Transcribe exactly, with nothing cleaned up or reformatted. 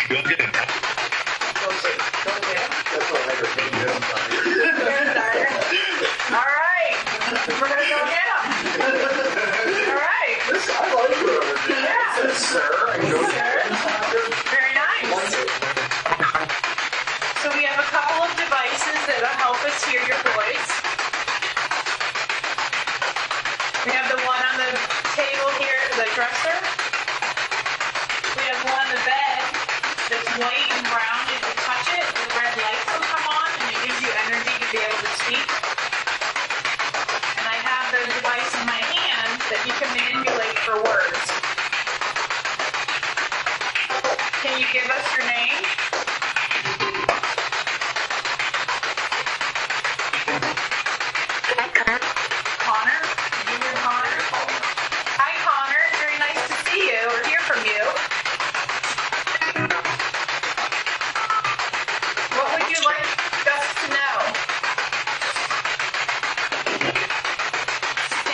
Go get it. All right. We're going to go get them. All right. I like it. Yeah. It says, sir. I go Sir. Very nice. So we have a couple of devices that will help us hear your voice. We have the one on the table here, the dresser. We have one on the bed that's white and brown. If you touch it, the red lights will come on and it gives you energy to be able to speak. And I have the device in my hand that you can manipulate for words. Can you give us your name?